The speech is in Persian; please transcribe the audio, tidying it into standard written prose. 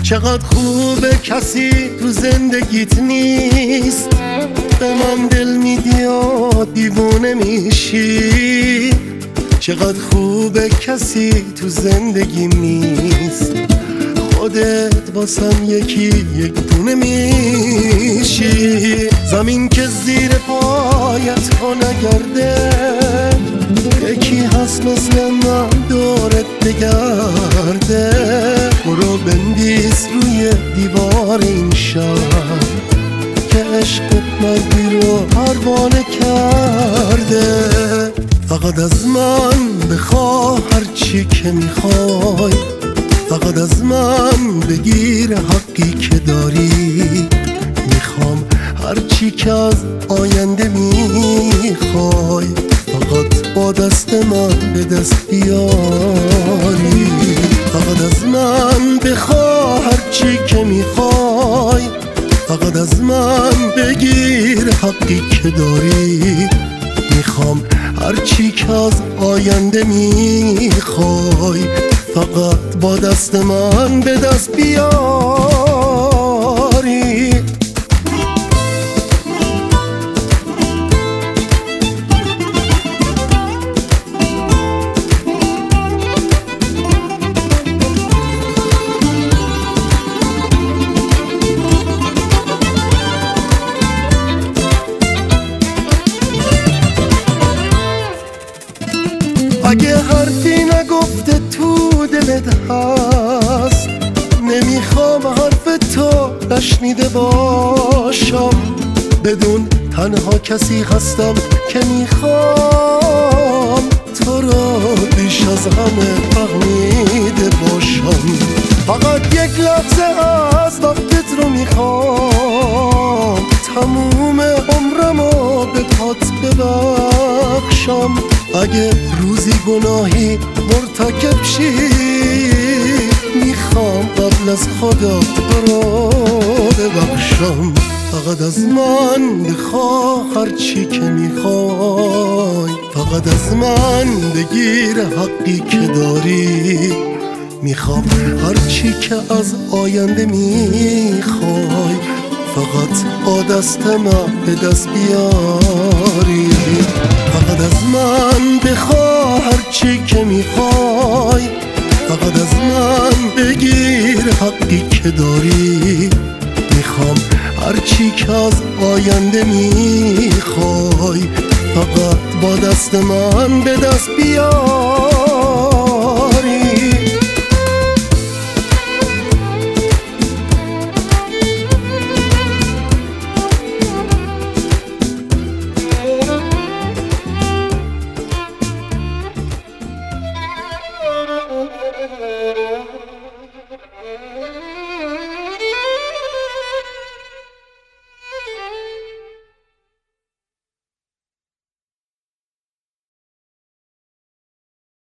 چقدر خوبه کسی تو زندگیت نیست، به من دل میدی و دیوونه میشی. چقدر خوبه کسی تو زندگیم نیست، خودت واسم یک دونه میشی. زمین که زیر پایت ها نگرده، یکی هست مثل من دورت بگرده. برو بندیز روی دیوار این شهر که عشقت مردی رو پروانه کرده. فقط از من بخواه هرچی که میخوای، فقط از من بگیر حقی که داری. میخوام هرچی که از آینده میخوای، فقط با دست من به دست بیاری. فقط از من بخواه هرچی که میخوای، فقط از من بگیر حقی که داری. میخوام هرچی که از آینده میخوای، فقط با دست من به دست بیاری. اگه حرفی نگفته تو دلت هست، نمیخوام حرف تو نشنیده باشم. بدون تنها کسی هستم که میخوام تو رو بیش از همه فهمیده باشم. فقط یک لحظه از وقتت رو میخوام، تموم عمرمو به پات ببخشم. اگه روزی گناهی مرتکب شی، میخوام قبل از خدا تو رو ببخشم. فقط از من بخواه هرچی که میخوای، فقط از من بگیر حقی که داری. میخوام هرچی که از آینده میخوای، فقط با دست من به دست بیاری. فقط از من بخواه هرچی که میخوای، فقط از من بگیر حقی که داری. میخوام هرچی که از آینده میخوای، فقط با دست من به دست بیاری.